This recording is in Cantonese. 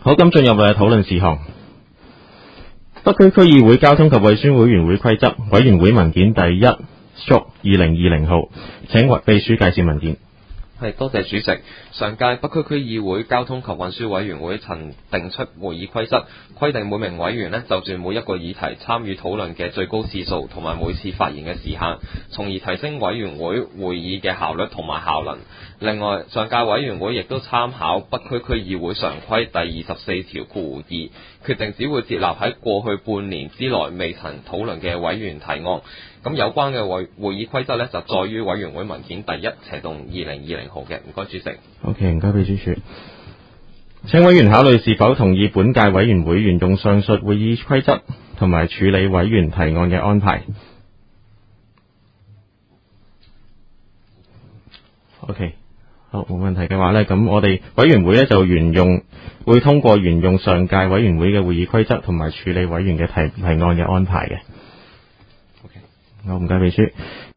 好，咁進入我哋討論事項。北區區議會交通及衛生委員會規則委員會文件第1/2020號，請秘書介紹文件。 係，多謝主席。上屆北區區議會交通及運輸委員會曾定出會議規則，規定每名委員呢就住每一個議題參與討論嘅最高次數同埋每次發言嘅時限，從而提升委員會會議嘅效率同埋效能。另外，上屆委員會亦都參考北區區議會常規第24條括弧2，決定只會接納喺過去半年之內未曾討論嘅委員提案。咁有關嘅會議規則呢，就載於委員會文件第1/2020號嘅。唔該，主席。 OK， 唔該，秘書處。請委員考慮是否同意本屆委員會沿用上述會議規則同埋處理委員提案嘅安排。OK， 好，冇問題嘅話呢，咁我哋委員會呢就會通過沿用上屆委員會嘅會議規則同埋處理委員嘅提案嘅安排嘅。OK， 好，唔該，秘書。